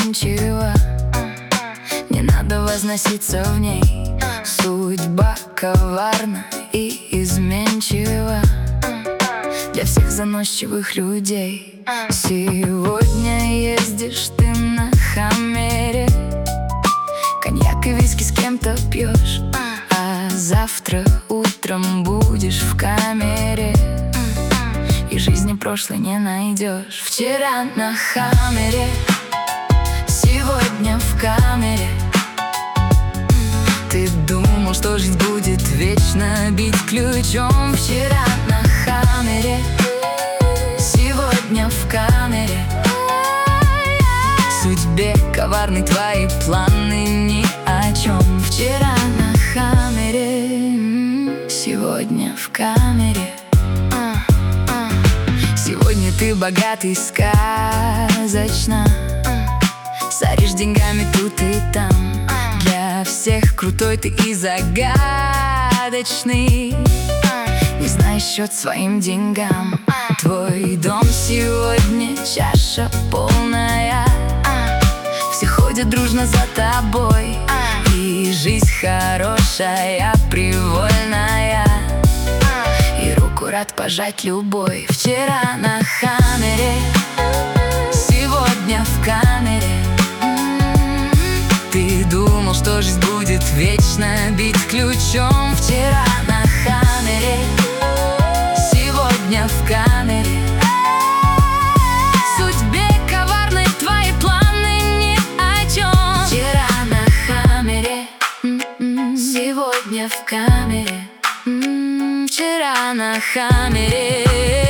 изменчива. Не надо возноситься в ней. Судьба коварна и изменчива для всех заносчивых людей. Сегодня ездишь ты на Хаммере, коньяк и виски с кем-то пьешь, а завтра утром будешь в камере, и жизни прошлой не найдешь. Вчера на Хаммере, сегодня в камере. Ты думал, что жизнь будет вечно бить ключом. Вчера на Хаммере, сегодня в камере. Судьбе коварны твои планы ни о чем. Вчера на Хаммере, сегодня в камере. Сегодня ты богатый сказочно, соришь деньгами тут и там. Для всех крутой ты и загадочный, не знаешь счет своим деньгам. Твой дом сегодня чаша полная, все ходят дружно за тобой, и жизнь хорошая, привольная, и руку рад пожать любой. Вчера на Хаммере, сегодня в камере. Ты думал, что жизнь будет вечно бить ключом. Вчера на Хаммере, сегодня в камере. Судьбе коварны твои планы ни о чем. Вчера на Хаммере, сегодня в камере. Вчера на Хаммере.